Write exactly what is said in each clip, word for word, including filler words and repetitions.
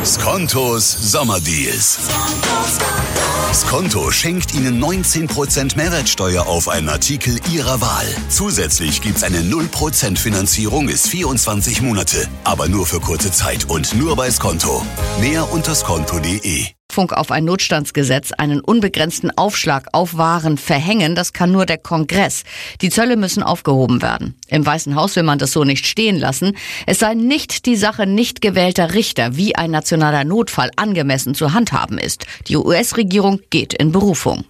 Skontos Sommerdeals. Skonto schenkt Ihnen neunzehn Prozent Mehrwertsteuer auf einen Artikel Ihrer Wahl. Zusätzlich gibt's eine null Prozent Finanzierung bis vierundzwanzig Monate. Aber nur für kurze Zeit und nur bei Skonto. Mehr unter skonto punkt de. Funk auf ein Notstandsgesetz, einen unbegrenzten Aufschlag auf Waren verhängen, das kann nur der Kongress. Die Zölle müssen aufgehoben werden. Im Weißen Haus will man das so nicht stehen lassen. Es sei nicht die Sache nicht gewählter Richter, wie ein nationaler Notfall angemessen zu handhaben ist. Die U S-Regierung geht in Berufung.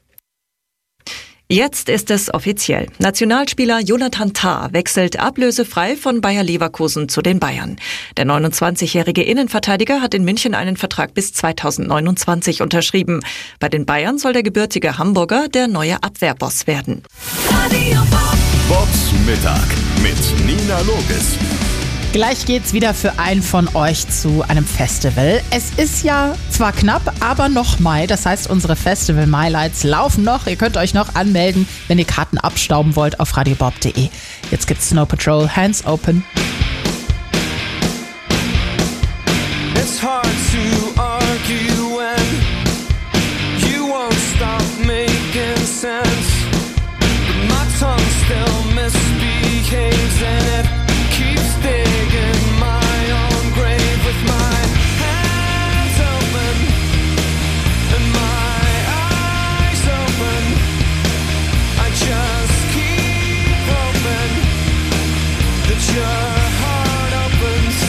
Jetzt ist es offiziell. Nationalspieler Jonathan Tah wechselt ablösefrei von Bayer Leverkusen zu den Bayern. Der neunundzwanzigjährige Innenverteidiger hat in München einen Vertrag bis zweitausendneunundzwanzig unterschrieben. Bei den Bayern soll der gebürtige Hamburger der neue Abwehrboss werden. Bobs Mittag mit Nina Loges. Gleich geht's wieder für einen von euch zu einem Festival. Es ist ja zwar knapp, aber noch Mai. Das heißt, unsere Festival Mai-Lights laufen noch. Ihr könnt euch noch anmelden, wenn ihr Karten abstauben wollt auf radiobob punkt de. Jetzt gibt's Snow Patrol, Hands Open. It's hard to argue when you won't stop making sense. But my tongue still misbehaves and it keeps digging my own grave with my hands open and my eyes open. I just keep hoping that your heart opens.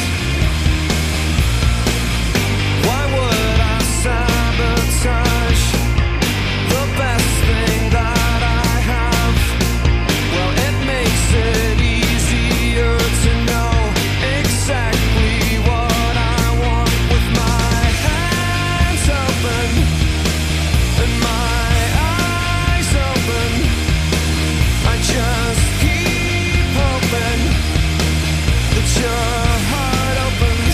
Why would I sabotage the best thing that I have? Well, it makes it easier to know exactly what I want with my hands open and my eyes open. I just keep hoping that your heart opens.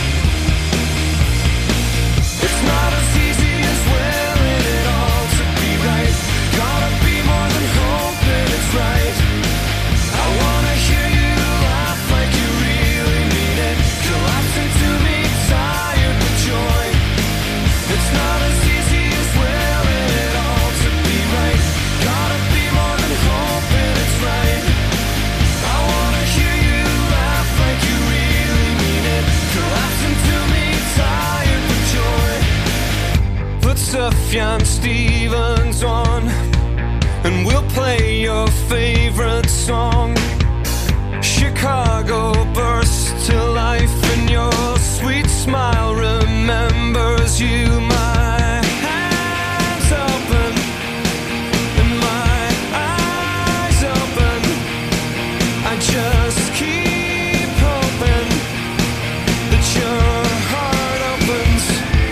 It's not as easy as willing it all to be right. Gotta be more than hoping it's right. I wanna hear you laugh like you really mean it. Collapse into me, tired with joy. It's not as easy as willing it all to be right. Gotta be more than hoping it's right. I wanna hear you laugh like you really mean it. Collapse into me, tired with joy. Put Sufjan Stevens on and we'll play your favorite song. Chicago bursts to life and your sweet smile remembers you. My hands open and my eyes open. I just keep hoping that your heart opens.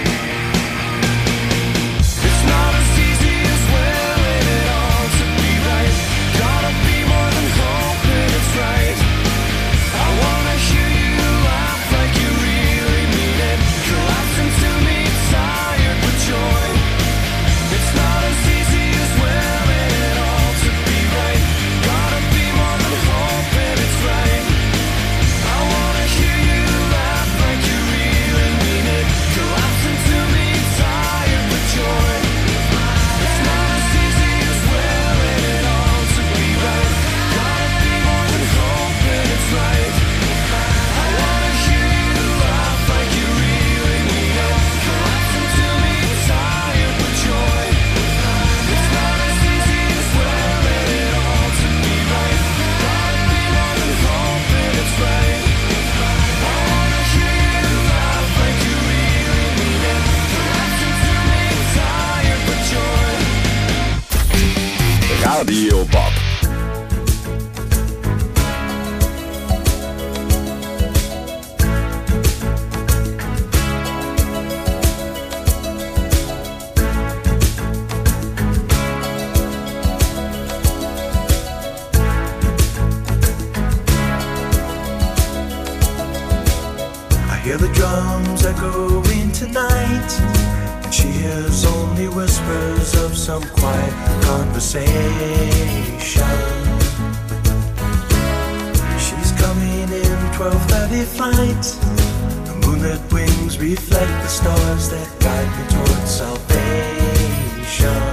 It's not as easy as willing it all to be right. Gotta be more than hoping it's right. I wanna hear you laugh like you really mean it. Collapse into me, tired with joy. It's not as easy as willing it all to be right. Gotta be more than hoping it's right. I wanna hear you laugh like you really mean it. Collapse into me, tired with joy. It's not as easy as willing it all to be right. Gotta be more than hoping it's right. I wanna hear you laugh like you really mean it. Collapse into me, tired with joy. It's not as easy as willing it all to be right. Gotta be more than hoping it's right. I wanna hear you laugh like you really mean it. Collapse into me, tired with joy. Radio Bob. I hear the drums echoing tonight, and she hears only whispers of some quiet conversation. She's coming in twelve thirty flight. The moon red wings reflect the stars that guide me towards salvation.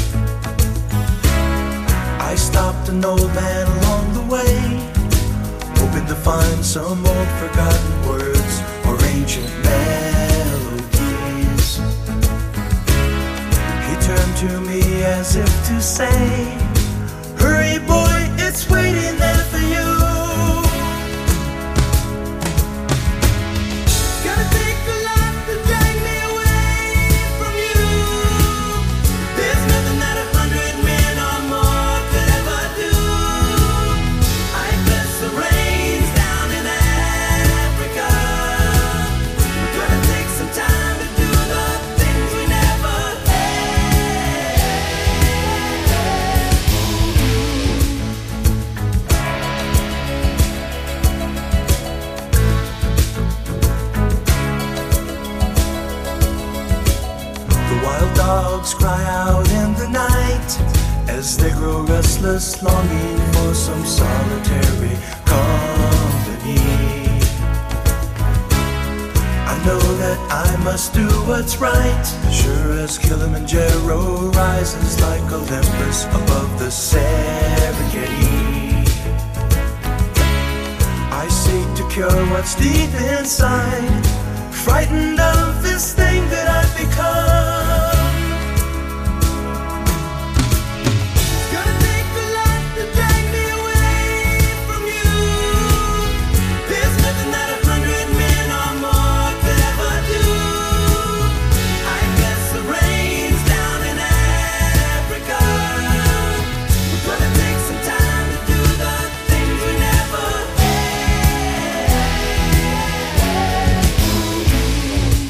I stopped an old man along the way, hoping to find some old forgotten words or ancient melodies. He turned to me as if to say, hurry boy, it's waiting there for you. Gotta take a lot to drag me away from you. There's nothing that a hundred men or more could ever do. I bless the rains down in Africa. We're gonna take some time to do the things we never had. The wild dogs cry out in the night as they grow restless, longing for some solitary company. I know that I must do what's right, sure as Kilimanjaro rises like Olympus above the Serengeti. I seek to cure what's deep inside, frightened of this thing that I've become. It's gonna take a lot to drag me away from you. There's nothing that a hundred men or more could ever do. I guess the rains down in Africa. We're gonna take some time to do the things we never had.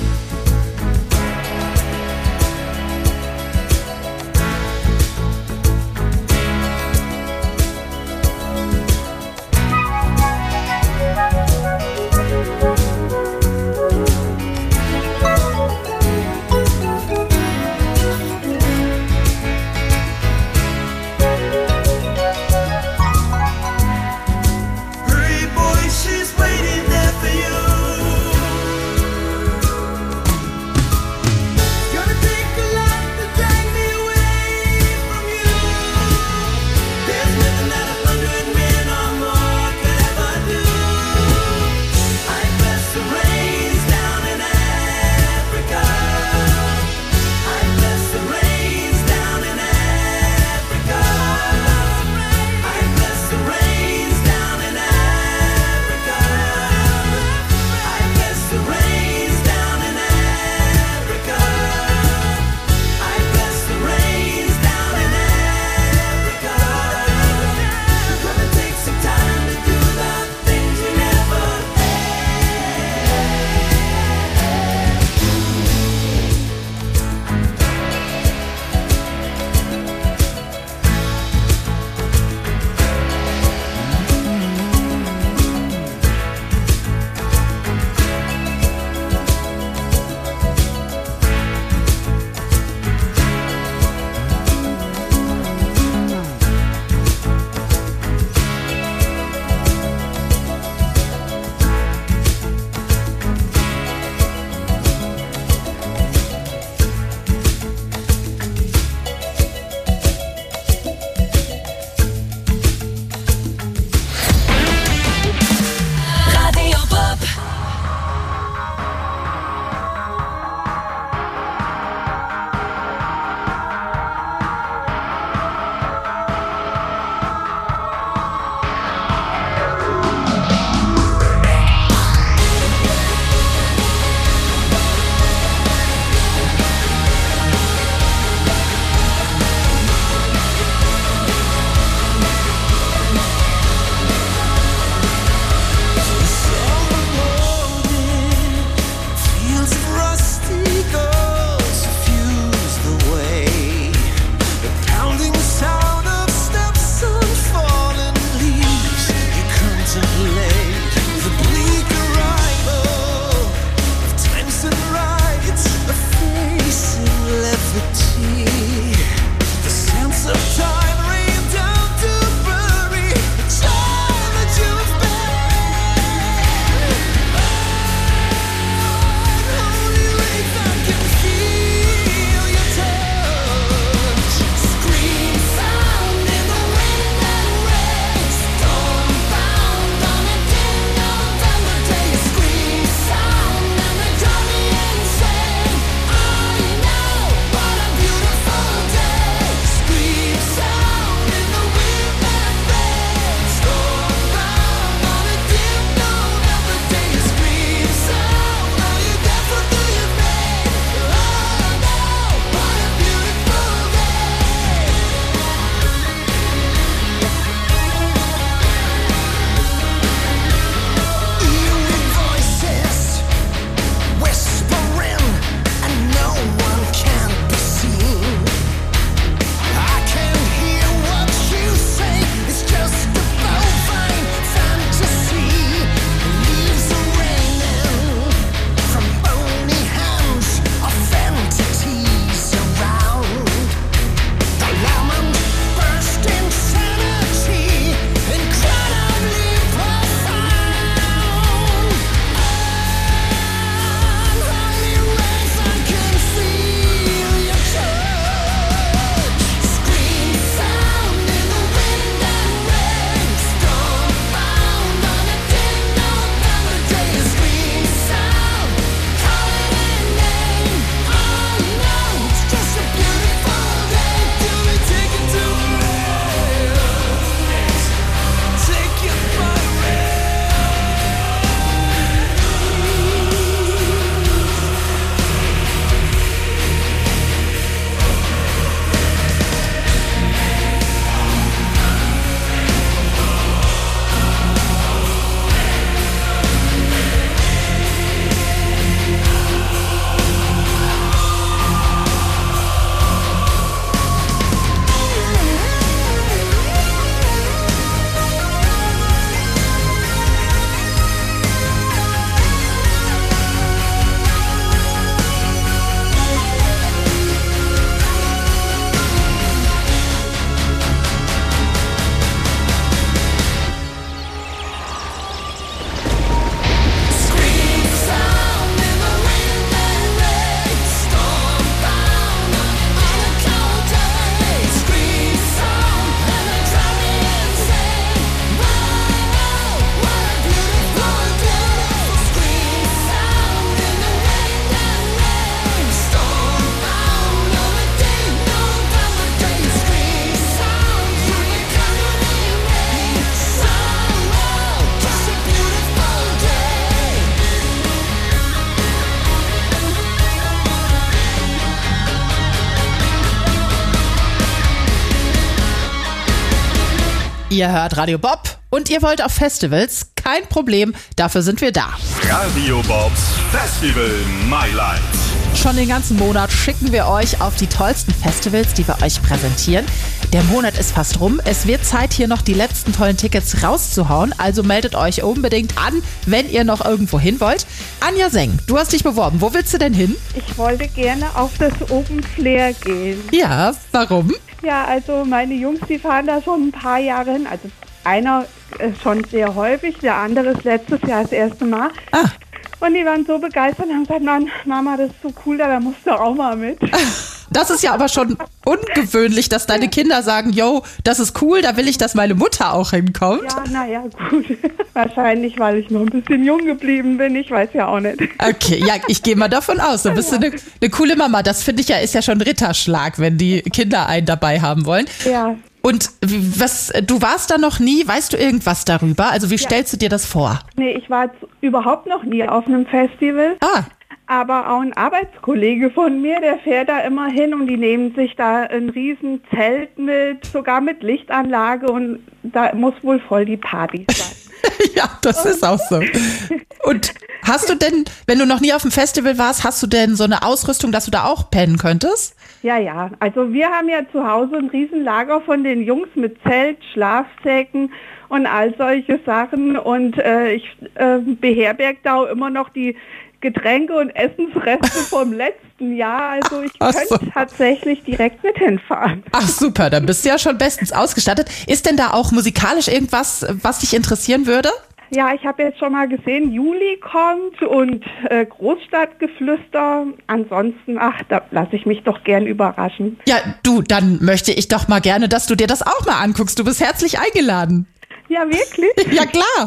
Ihr hört Radio Bob und ihr wollt auf Festivals? Kein Problem, dafür sind wir da. Radio Bobs Festival Highlights. Schon den ganzen Monat schicken wir euch auf die tollsten Festivals, die wir euch präsentieren. Der Monat ist fast rum. Es wird Zeit, hier noch die letzten tollen Tickets rauszuhauen. Also meldet euch unbedingt an, wenn ihr noch irgendwo hin wollt. Anja Seng, du hast dich beworben. Wo willst du denn hin? Ich wollte gerne auf das Open Flair gehen. Ja, warum? Ja, also meine Jungs, die fahren da schon ein paar Jahre hin. Also einer ist schon sehr häufig, der andere ist letztes Jahr das erste Mal. Ah. Und die waren so begeistert und haben gesagt, Mann, Mama, das ist so cool, da musst du auch mal mit. Das ist ja aber schon ungewöhnlich, dass deine Kinder sagen, yo, das ist cool, da will ich, dass meine Mutter auch hinkommt. Ja, naja, gut. Wahrscheinlich, weil ich noch ein bisschen jung geblieben bin, ich weiß ja auch nicht. Okay, ja, ich gehe mal davon aus, du bist eine, eine coole Mama. Das finde ich ja, ist ja schon Ritterschlag, wenn die Kinder einen dabei haben wollen. Ja. Und was, du warst da noch nie, weißt du irgendwas darüber? Also wie stellst du dir das vor? Nee, ich war jetzt überhaupt noch nie auf einem Festival. Ah. Aber auch ein Arbeitskollege von mir, der fährt da immer hin und die nehmen sich da ein riesen Zelt mit, sogar mit Lichtanlage und da muss wohl voll die Party sein. Ja, das ist auch so. Und hast du denn, wenn du noch nie auf dem Festival warst, hast du denn so eine Ausrüstung, dass du da auch pennen könntest? Ja, ja. Also wir haben ja zu Hause ein Riesenlager von den Jungs mit Zelt, Schlafsäcken und all solche Sachen und äh, ich äh, beherberge da auch immer noch die Getränke und Essensreste vom letzten Jahr. Also ich Ach könnte so. tatsächlich direkt mit hinfahren. Ach super, dann bist du ja schon bestens ausgestattet. Ist denn da auch musikalisch irgendwas, was dich interessieren würde? Ja, ich habe jetzt schon mal gesehen, Juli kommt und äh, Großstadtgeflüster. Ansonsten, ach, da lasse ich mich doch gern überraschen. Ja, du, dann möchte ich doch mal gerne, dass du dir das auch mal anguckst. Du bist herzlich eingeladen. Ja, wirklich? Ja, klar.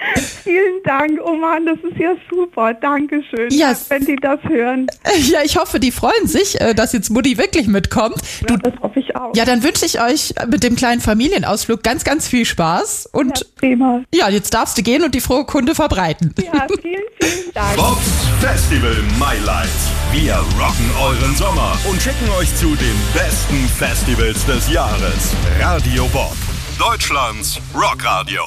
Vielen Dank. Oh Mann, das ist ja super. Dankeschön, Ja. wenn die das hören. Ja, ich hoffe, die freuen sich, äh, dass jetzt Mutti wirklich mitkommt. Du, Ja, das hoffe ich auch. ja, dann wünsche ich euch mit dem kleinen Familienausflug ganz, ganz viel Spaß. Und Ja, prima. ja, jetzt darfst du gehen und die frohe Kunde verbreiten. Ja, vielen, vielen Dank. Bobs Festival Highlights. Wir rocken euren Sommer und schicken euch zu den besten Festivals des Jahres. Radio Bob, Deutschlands Rockradio.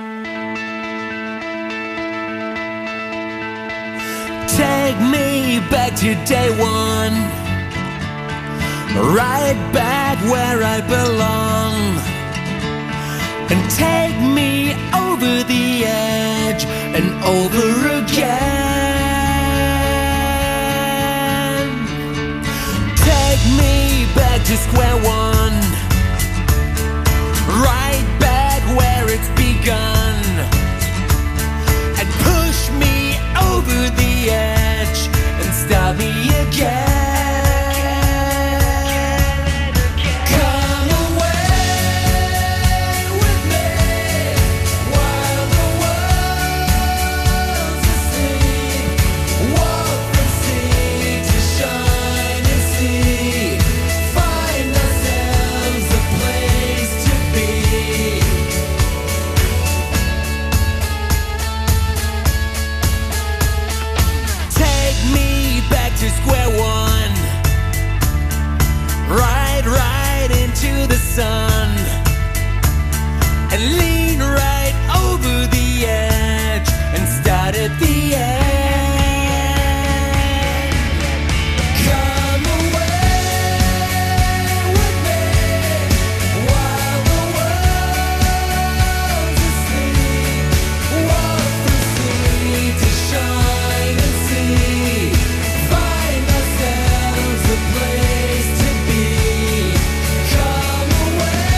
Take me back to day one, right back where I belong, and take me over the edge and over again. Take me back to square one, right back where it's begun, and push me over the edge and stop me again. Come away with me while the world's asleep. Walk from sea to shining sea. Find ourselves a place to be. Take me back to square one, right, right into the sun, and lean right over the edge and start at the end. Come away with me while the world's asleep. Walk from sea to shining sea. Find ourselves a place to be. Come away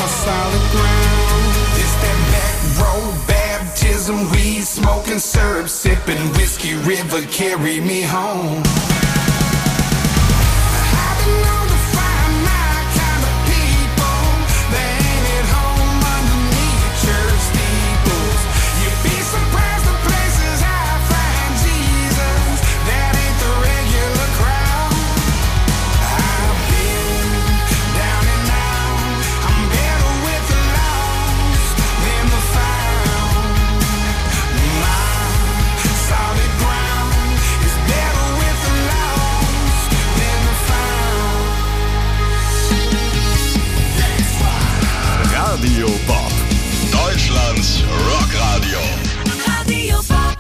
my solid ground. This that back road baptism, weed smoking, syrup sipping, whiskey river carry me home. I've been known to find my kind of people. They ain't at home underneath church steeples. You'd be surprised the places I find Jesus. That ain't the regular crowd. I've been down and out. I'm better with the lost than the found. My solid ground is better with the lost than the found. Radio Bob, Deutschlands Rockradio. Radio Bob.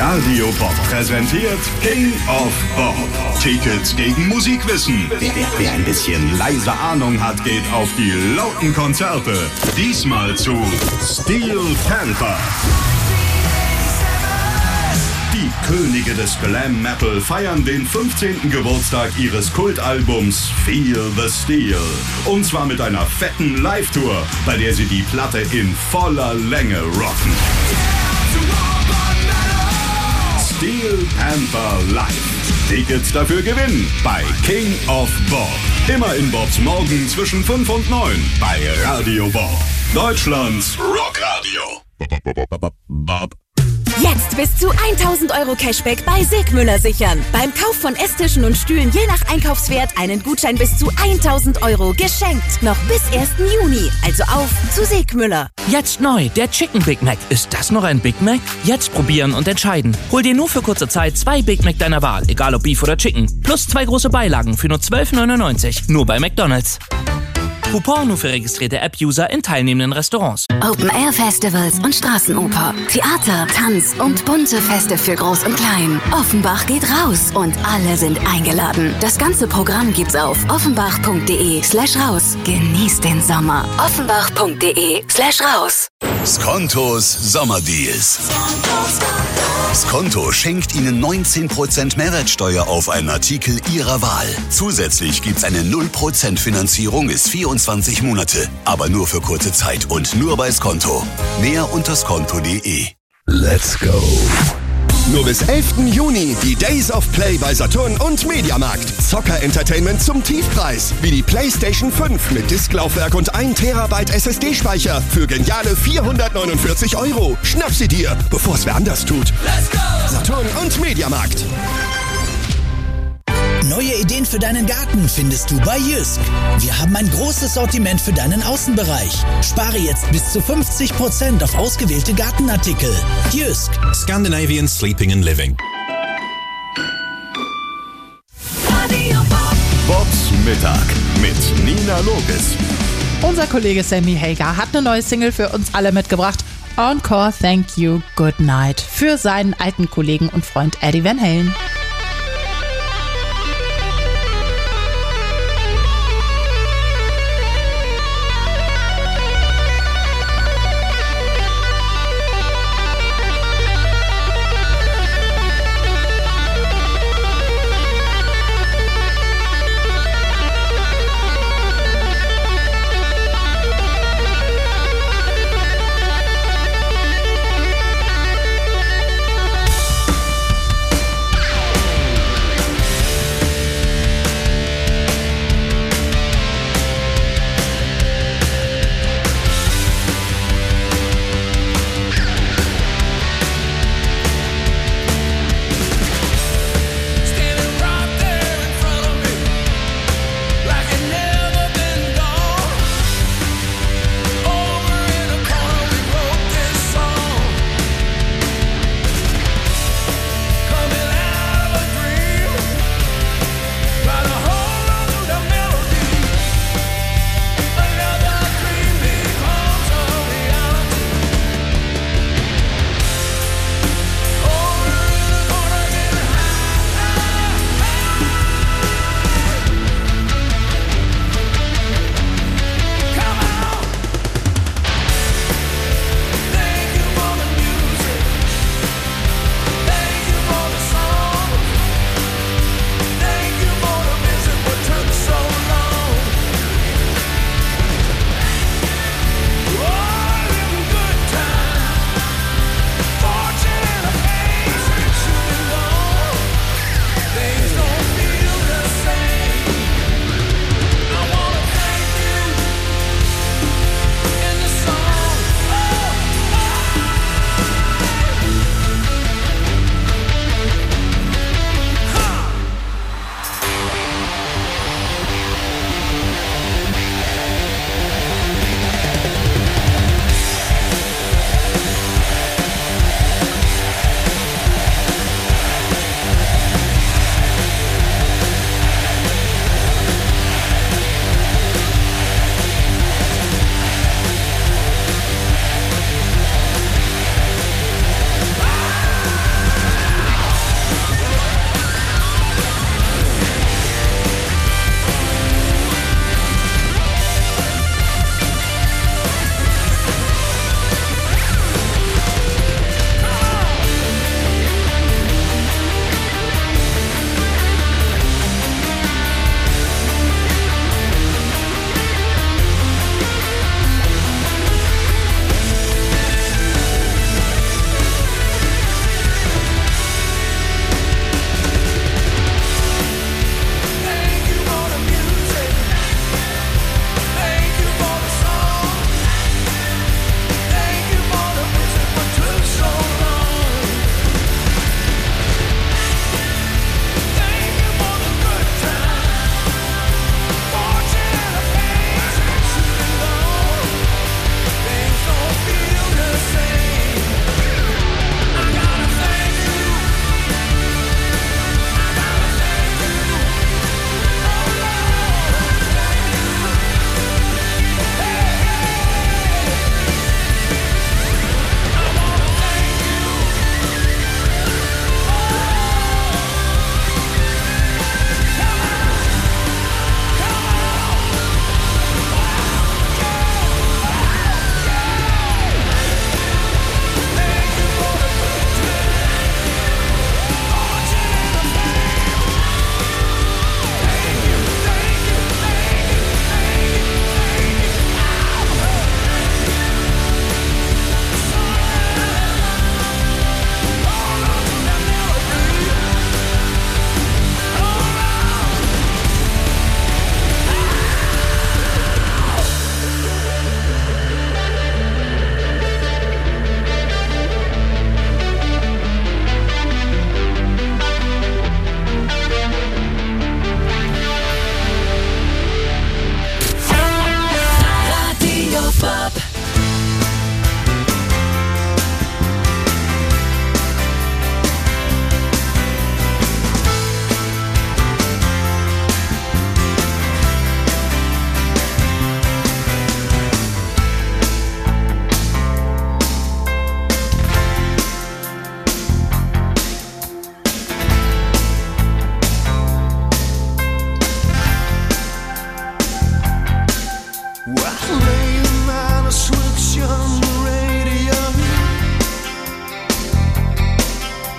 Radio Bob präsentiert King of Bob. Tickets gegen Musikwissen. Wer, wer ein bisschen leise Ahnung hat, geht auf die lauten Konzerte. Diesmal zu Steel Panther. Die Könige des Glam Metal feiern den fünfzehnten Geburtstag ihres Kultalbums Feel the Steel. Und zwar mit einer fetten Live-Tour, bei der sie die Platte in voller Länge rocken. Steel Panther Live. Tickets dafür gewinnen bei King of Bob. Immer in Bobs Morgen zwischen fünf und neun bei Radio Bob. Deutschlands Rockradio. Bob. Bob. Jetzt bis zu tausend Euro Cashback bei Segmüller sichern. Beim Kauf von Esstischen und Stühlen je nach Einkaufswert einen Gutschein bis zu tausend Euro geschenkt. Noch bis ersten Juni. Also auf zu Segmüller. Jetzt neu, der Chicken Big Mac. Ist das noch ein Big Mac? Jetzt probieren und entscheiden. Hol dir nur für kurze Zeit zwei Big Mac deiner Wahl, egal ob Beef oder Chicken. Plus zwei große Beilagen für nur zwölf neunundneunzig. Nur bei McDonald's. Coupon nur für registrierte App-User in teilnehmenden Restaurants. Open-Air-Festivals und Straßenoper, Theater, Tanz und bunte Feste für Groß und Klein. Offenbach geht raus und alle sind eingeladen. Das ganze Programm gibt's auf offenbach.de slash raus. Genießt den Sommer. Offenbach.de slash raus. Skontos Sommerdeals. Skonto schenkt Ihnen neunzehn Prozent Mehrwertsteuer auf einen Artikel Ihrer Wahl. Zusätzlich gibt's eine null Prozent Finanzierung bis vierundzwanzig Monate. Aber nur für kurze Zeit und nur bei Skonto. Mehr unter skonto punkt de. Let's go. Nur bis elften Juni die Days of Play bei Saturn und Mediamarkt. Zocker-Entertainment zum Tiefpreis. Wie die PlayStation fünf mit Disklaufwerk und ein Terabyte S S D-Speicher für geniale vierhundertneunundvierzig Euro. Schnapp sie dir, bevor es wer anders tut. Let's go! Saturn und Mediamarkt. Neue Ideen für deinen Garten findest du bei Jysk. Wir haben ein großes Sortiment für deinen Außenbereich. Spare jetzt bis zu fünfzig Prozent auf ausgewählte Gartenartikel. Jysk. Scandinavian Sleeping and Living. Bobs Mittag mit Nina Loges. Unser Kollege Sammy Hagar hat eine neue Single für uns alle mitgebracht. Encore Thank You Good Night für seinen alten Kollegen und Freund Eddie Van Halen.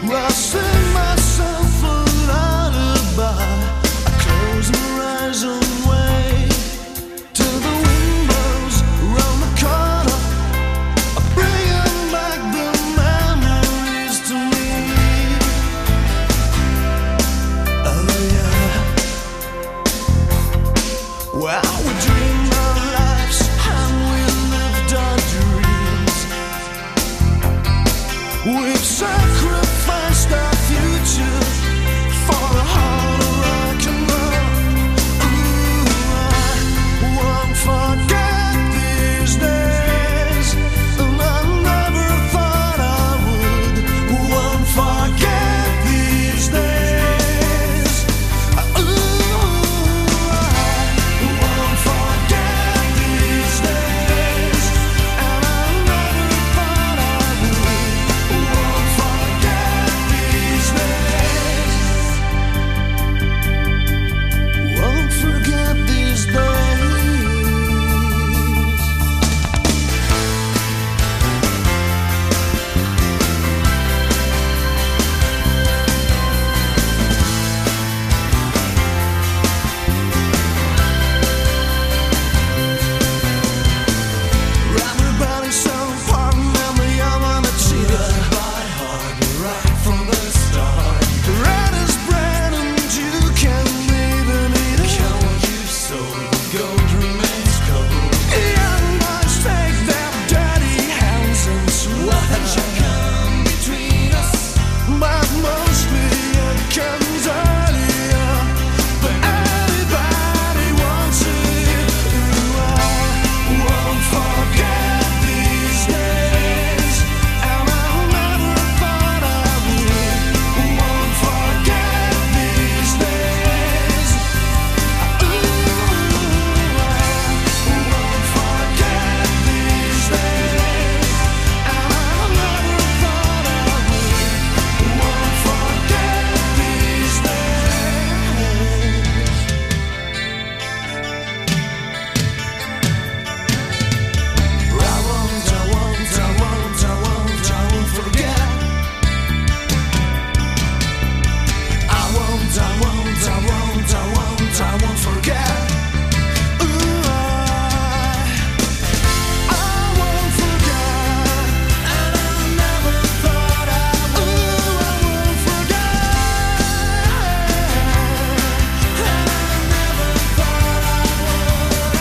I sing myself a lullaby. I close my eyes and wait till the windows around the corner are bringing back the memories to me. Oh yeah. Well, we dreamed our lives and we lived our dreams. We've sacrificed our future for a heart of rock and roll. Ooh, I won't forget these days, and I never thought I would. Won't forget these days. Ooh, I won't forget these days, and I never thought I would. Won't forget these days. Won't forget these days. Everybody's so important and the young and the cheetah. By heart, right from the start. Red is bread and you can't even eat it. Count you've sold, gold remains cold. Young boys take their dirty hands and swap. What should come between us? But mostly it comes earlier. But anybody wants it. Ooh, I won't forget these days, and I never thought I would. Won't forget these days. Ooh, I won't forget these days, and I never thought I would. Won't forget these days. I won't, I won't, I won't, I won't, I won't forget. I won't, I won't, I won't, I won't, I won't forget. Ooh, I, I won't forget, and I never thought I would. I won't forget, and I never thought I would.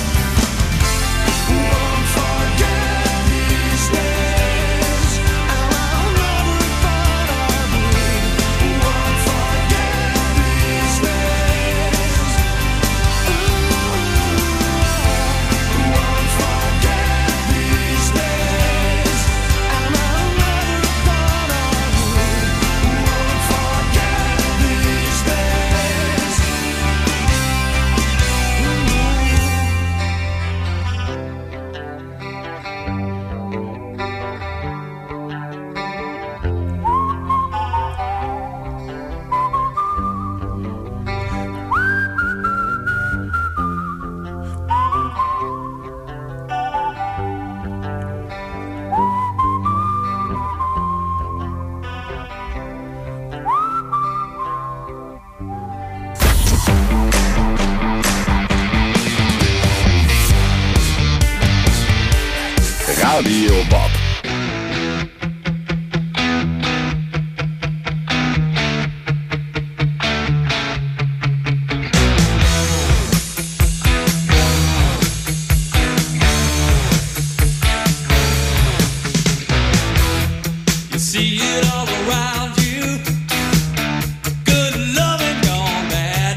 Won't forget these days, and I never thought I would. Won't forget these days. Ooh, won't forget these days, and I never thought I would. Won't forget these days. Radio Bob. You see it all around you. Good loving gone bad.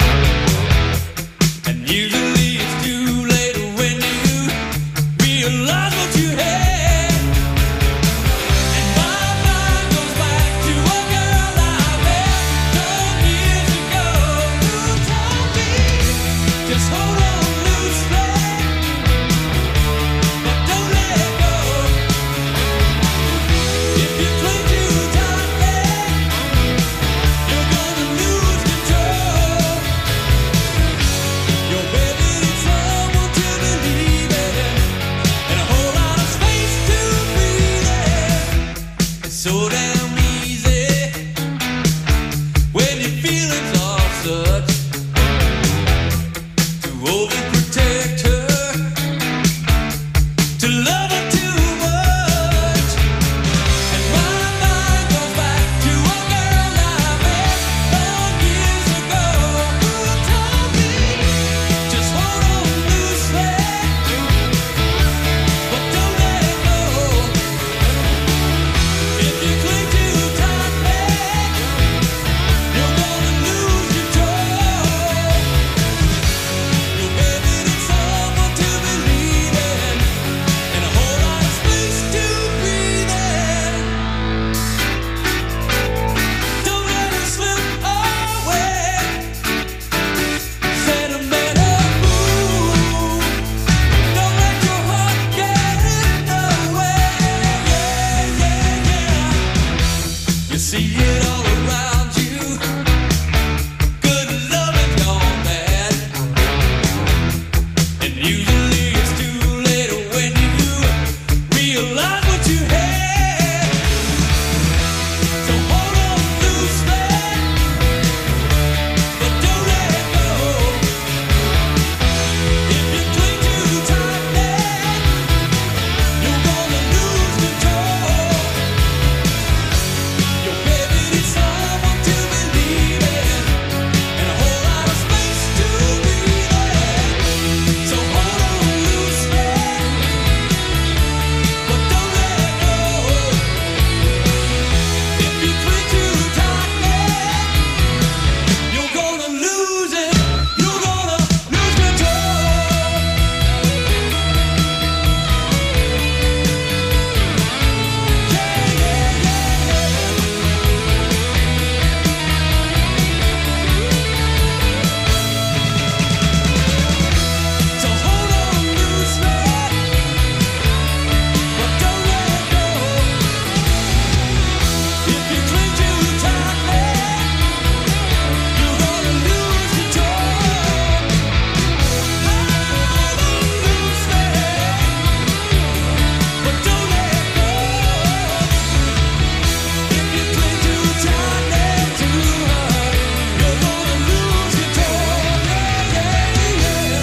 And usually it's too late when you realize what you had. And my mind goes back to a girl I met twelve years ago who told me, just hold on loosely, but don't let go. If you cling too tight, see it all around you. Good love and gone bad. And usually it's too late when you realize what you had. So hold on loosely, but don't let it go. If you cling too tightly, you're gonna lose control. Your baby needs someone to believe in, and a whole lot of space to breathe in. So hold on loosely, but don't let it go. If you cling too tightly, you're gonna lose it. You're gonna lose control. Yeah, yeah, yeah. So hold on loosely, but don't let it go. If you cling too tightly, you're gonna lose control. Hold on loosely, but don't let it go. If you cling too tightly to her, you're gonna lose control. Yeah, yeah, yeah.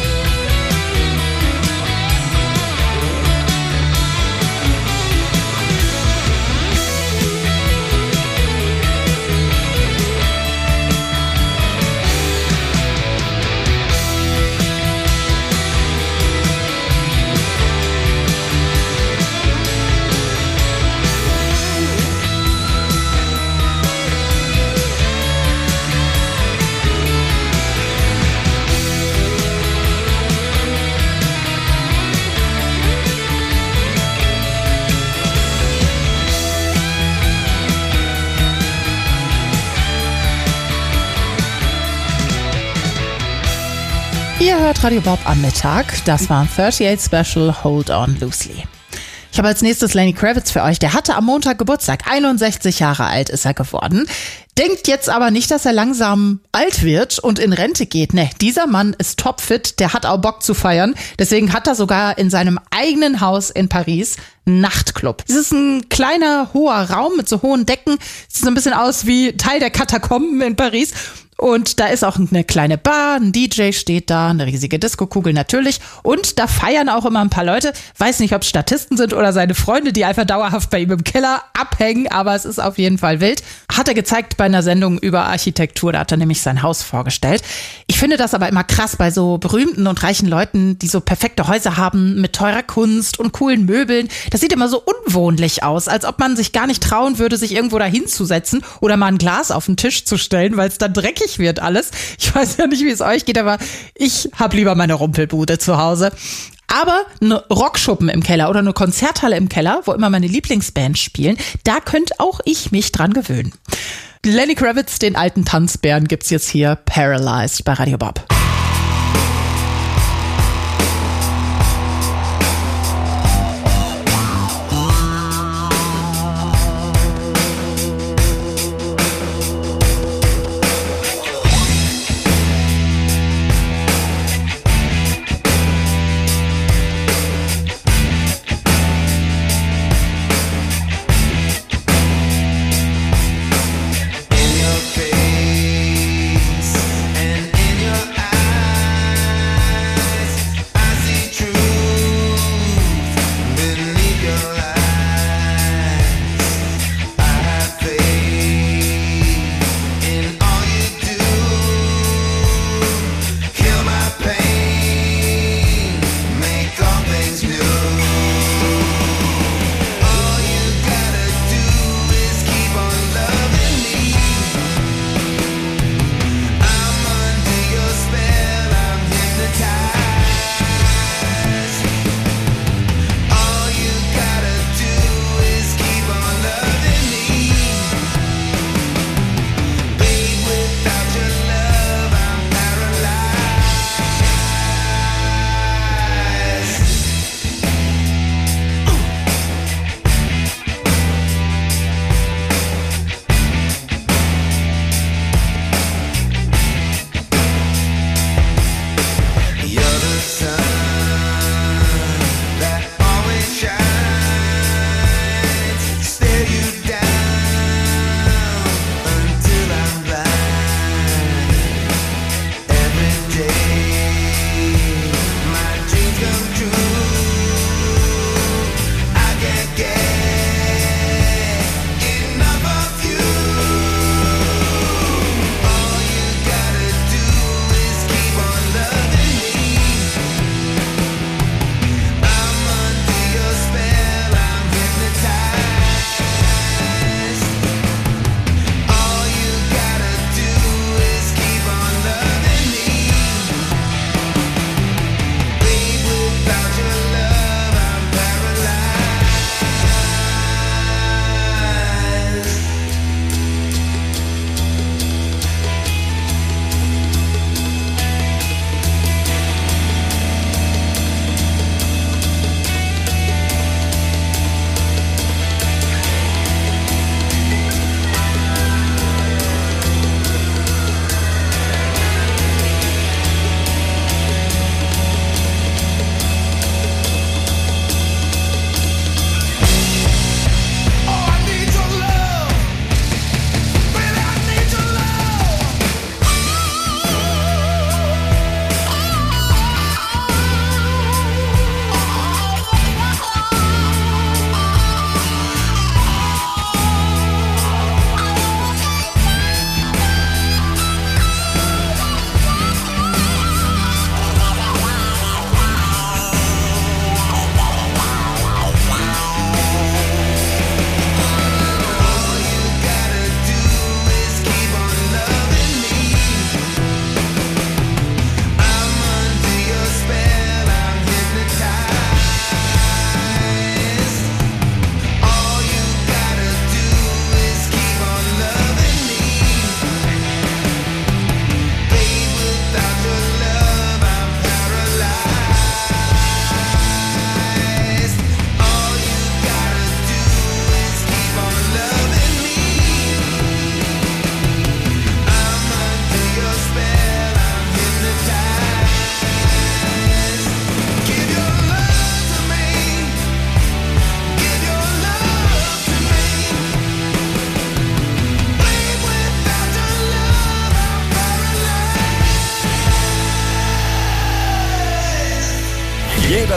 Ihr hört Radio Bob am Mittag. Das war achtundachtzig Special Hold On Loosely. Ich habe als nächstes Lenny Kravitz für euch. Der hatte am Montag Geburtstag. einundsechzig Jahre alt ist er geworden. Denkt jetzt aber nicht, dass er langsam alt wird und in Rente geht. Ne, dieser Mann ist topfit. Der hat auch Bock zu feiern. Deswegen hat er sogar in seinem eigenen Haus in Paris einen Nachtclub. Es ist ein kleiner, hoher Raum mit so hohen Decken. Sieht so ein bisschen aus wie Teil der Katakomben in Paris. Und da ist auch eine kleine Bar, ein D J steht da, eine riesige Diskokugel natürlich. Und da feiern auch immer ein paar Leute. Weiß nicht, ob es Statisten sind oder seine Freunde, die einfach dauerhaft bei ihm im Keller abhängen. Aber es ist auf jeden Fall wild. Hat er gezeigt bei einer Sendung über Architektur. Da hat er nämlich sein Haus vorgestellt. Ich finde das aber immer krass bei so berühmten und reichen Leuten, die so perfekte Häuser haben mit teurer Kunst und coolen Möbeln. Das sieht immer so unwohnlich aus, als ob man sich gar nicht trauen würde, sich irgendwo da hinzusetzen oder mal ein Glas auf den Tisch zu stellen, weil es dann dreckig wird alles. Ich weiß ja nicht, wie es euch geht, aber ich habe lieber meine Rumpelbude zu Hause. Aber eine Rockschuppen im Keller oder eine Konzerthalle im Keller, wo immer meine Lieblingsbands spielen, da könnte auch ich mich dran gewöhnen. Lenny Kravitz, den alten Tanzbären, gibt's jetzt hier Paralyzed bei Radio Bob. In your face and in your eyes.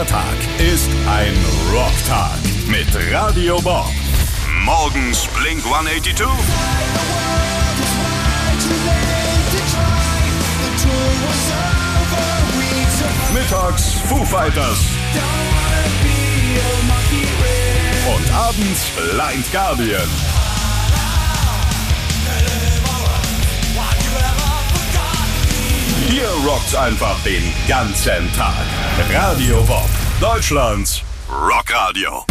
Jeder Tag ist ein Rocktag mit Radio Bob. Morgens Blink hundertzweiundachtzig. Mittags Foo Fighters. Und abends Blind Guardian. Hier rockt's einfach den ganzen Tag. Radio Bob, Deutschlands Rockradio.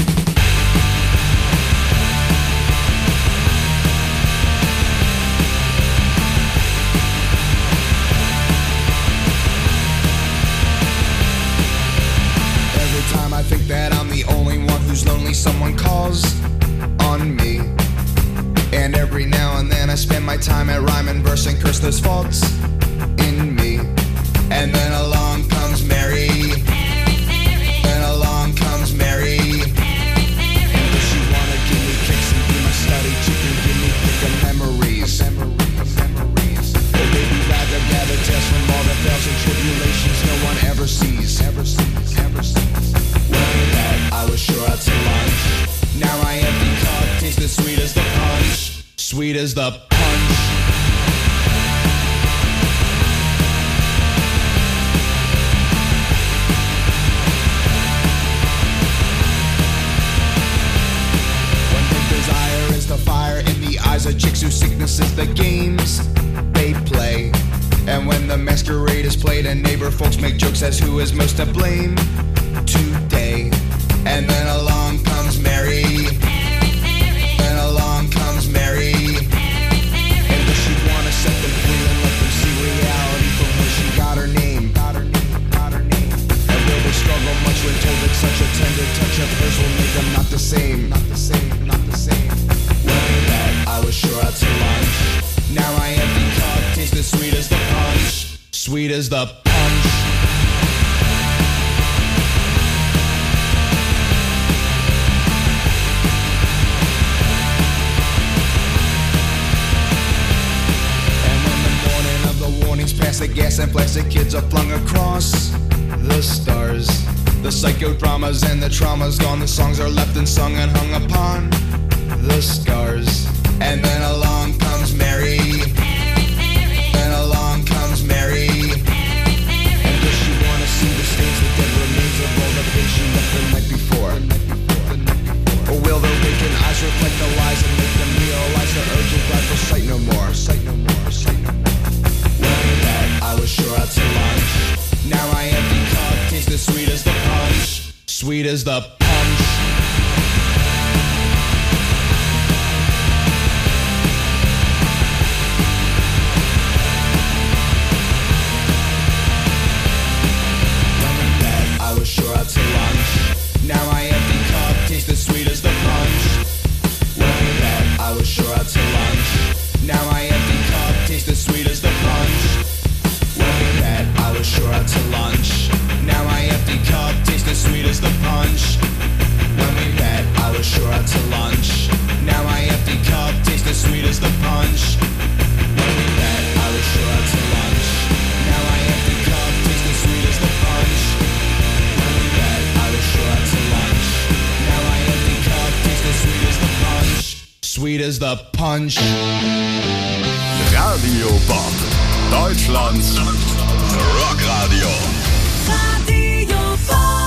Every time I think that I'm the only one who's lonely, someone calls on me. And every now and then I spend my time at rhyme and verse and curse those faults in me. And then along comes Mary. Then along comes Mary. And does she wanna give me kicks and be my study chicken, give me thicker memories. Memories, memories. Or maybe rather gather tales from all the fails and tribulations no one ever sees. Ever sees, ever sees. Way back, I was sure out to lunch. Now I empty cup tastes as sweet as the punch. Sweet as the punch. One big desire is the fire in the eyes of chicks whose sickness is the games they play. And when the masquerade is played and neighbor folks make jokes as who is most to blame today. And then along comes Mary. Then along comes Mary. And does she wanna set them free and let them see reality from where she got her name? Got her name, got her name. And will they struggle much when told that such a tender touch of hers will make them not the same? Not the same, not the same. Way back, I was sure out to lunch. Now I empty cup tastes as sweet as the punch. Sweet as the punch. The gas and plastic kids are flung across the stars. The psychodramas and the trauma's gone. The songs are left and sung and hung upon the scars. And then along comes Mary. Then along comes Mary. And does she wanna see the stains, the dead remains of all the things she left the night before? Or will their vacant eyes reflect the lies and make them realize their urgent drive for sight no more? Sight no more, sight no more. I was sure out to lunch. Now I empty cup tastes as sweet as the punch. Sweet as the punch. Running back, I was sure out to lunch. Now I empty cup tastes as sweet as the punch. Running back, I was sure out to lunch. Now I empty cup tastes as sweet as the punch. I was sure out to lunch. Now I empty cup tastes as sweet as the punch. When we met, I was sure out to lunch. Now I empty cup tastes as sweet as the punch. When we met, I was sure out to lunch. Now I empty cup tastes as sweet as the punch. When we met, I was sure out to lunch. Now I empty cup tastes as sweet as the punch. Sweet as the punch. Radio Bob, Deutschlands Rockradio. Radio Bob.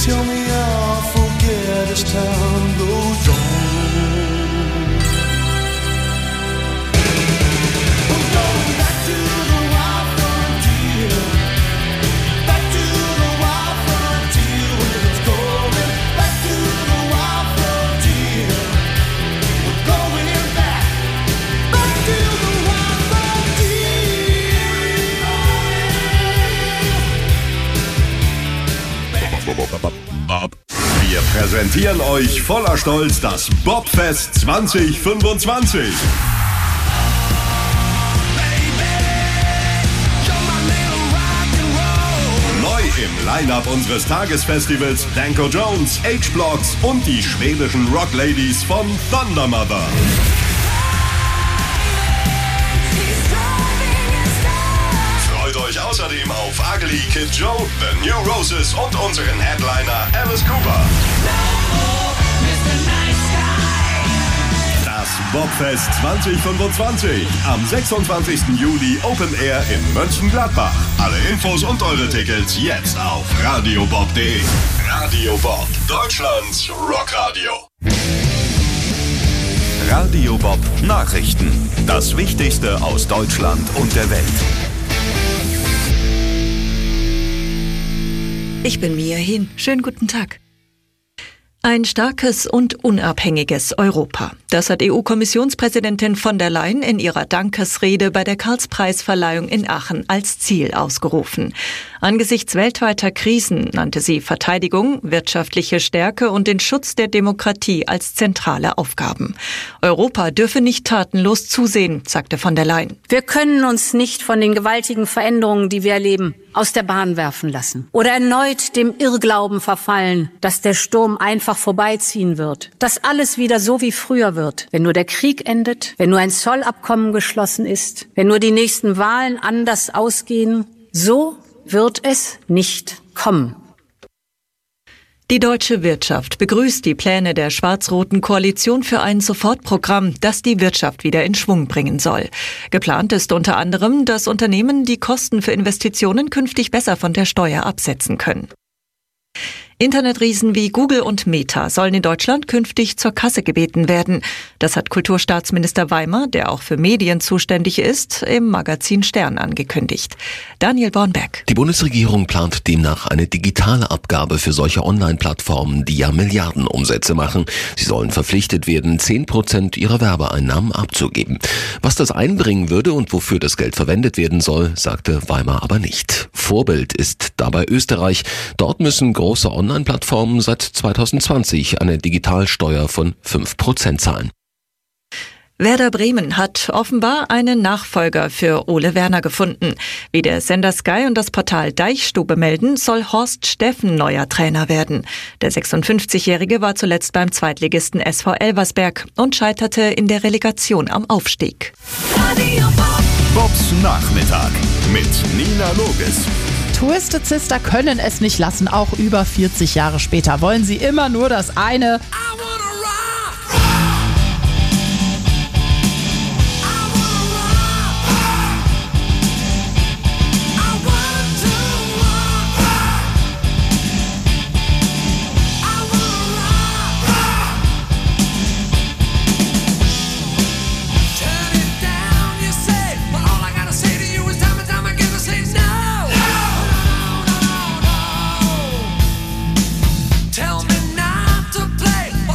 tell me how I'll forget as time goes on. I'm going back to the wild frontier, back to the wild frontier where it's going, back to the wild frontier. We're going back, back to the wild Bob. Wir präsentieren euch voller Stolz das Bobfest zwanzig fünfundzwanzig. Neu im Line-Up unseres Tagesfestivals Danko Jones, H-Blocks und die schwedischen Rockladies von Thundermother. Freut euch außerdem auf Ugly Kid Joe, The New Roses und unseren Headliner Alice Cooper. Das Bobfest zwanzig fünfundzwanzig am sechsundzwanzigsten Juli Open Air in Mönchengladbach. Alle Infos und eure Tickets jetzt auf radiobob punkt de. Radio Bob, Deutschlands Rockradio. Radio Bob Nachrichten. Das Wichtigste aus Deutschland und der Welt. Ich bin Mia Hehn. Schönen guten Tag. Ein starkes und unabhängiges Europa. Das hat E U-Kommissionspräsidentin von der Leyen in ihrer Dankesrede bei der Karlspreisverleihung in Aachen als Ziel ausgerufen. Angesichts weltweiter Krisen nannte sie Verteidigung, wirtschaftliche Stärke und den Schutz der Demokratie als zentrale Aufgaben. Europa dürfe nicht tatenlos zusehen, sagte von der Leyen. Wir können uns nicht von den gewaltigen Veränderungen, die wir erleben, aus der Bahn werfen lassen oder erneut dem Irrglauben verfallen, dass der Sturm einfach vorbeiziehen wird, dass alles wieder so wie früher wird, wenn nur der Krieg endet, wenn nur ein Zollabkommen geschlossen ist, wenn nur die nächsten Wahlen anders ausgehen. So wird es nicht kommen. Die deutsche Wirtschaft begrüßt die Pläne der schwarz-roten Koalition für ein Sofortprogramm, das die Wirtschaft wieder in Schwung bringen soll. Geplant ist unter anderem, dass Unternehmen die Kosten für Investitionen künftig besser von der Steuer absetzen können. Internetriesen wie Google und Meta sollen in Deutschland künftig zur Kasse gebeten werden. Das hat Kulturstaatsminister Weimer, der auch für Medien zuständig ist, im Magazin Stern angekündigt. Daniel Bornberg. Die Bundesregierung plant demnach eine digitale Abgabe für solche Online-Plattformen, die ja Milliardenumsätze machen. Sie sollen verpflichtet werden, zehn Prozent ihrer Werbeeinnahmen abzugeben. Was das einbringen würde und wofür das Geld verwendet werden soll, sagte Weimer aber nicht. Vorbild ist dabei Österreich. Dort müssen große Online-Plattformen seit zweitausendzwanzig eine Digitalsteuer von fünf Prozent zahlen. Werder Bremen hat offenbar einen Nachfolger für Ole Werner gefunden. Wie der Sender Sky und das Portal Deichstube melden, soll Horst Steffen neuer Trainer werden. Der sechsundfünfzigjährige war zuletzt beim Zweitligisten S V Elversberg und scheiterte in der Relegation am Aufstieg. Bobs Nachmittag mit Nina Loges. Twisted Sister können es nicht lassen, auch über vierzig Jahre später wollen sie immer nur das eine. Tell me not to play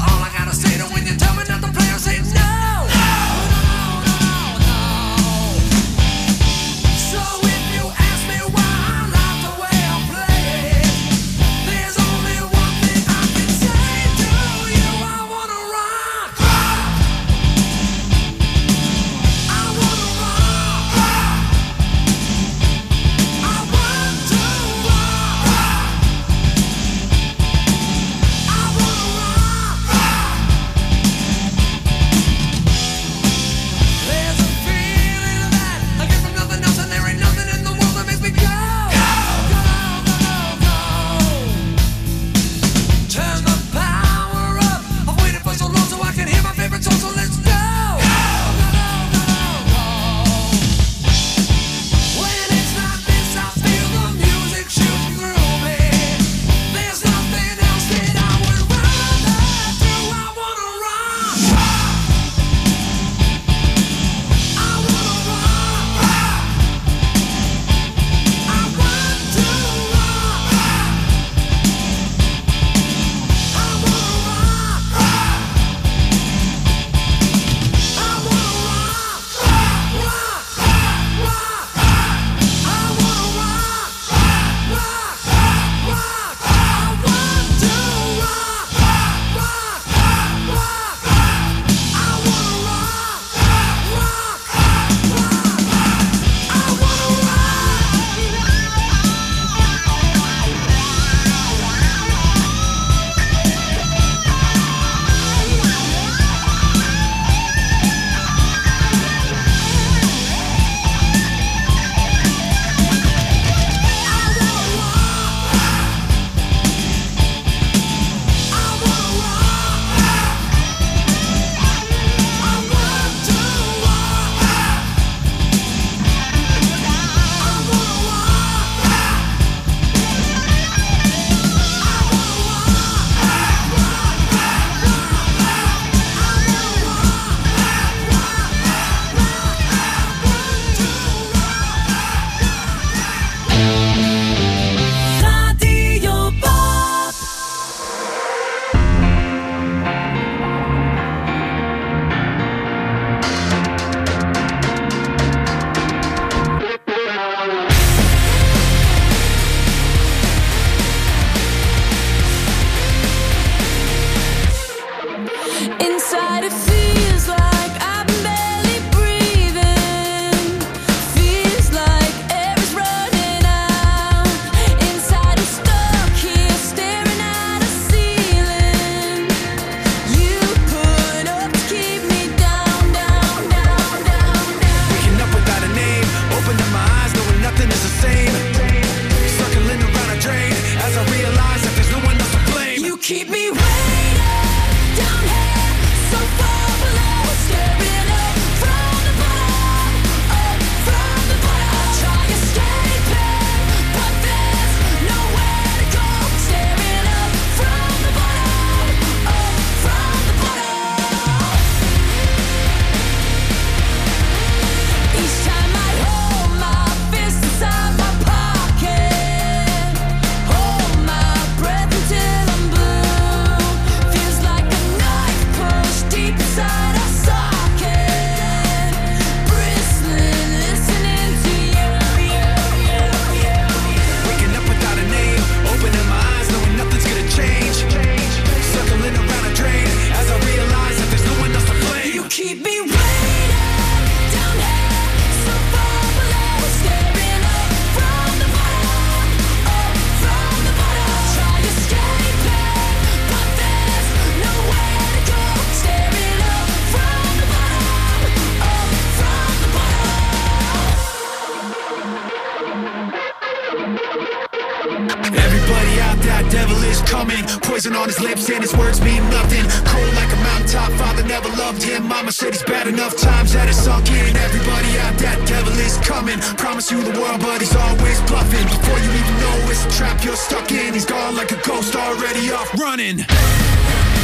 words mean nothing. Cold like a mountaintop, father never loved him. Mama said he's bad enough times that it's sunk in. Everybody out, that devil is coming. Promise you the world, but he's always bluffing. Before you even know it's a trap you're stuck in, he's gone like a ghost already off running.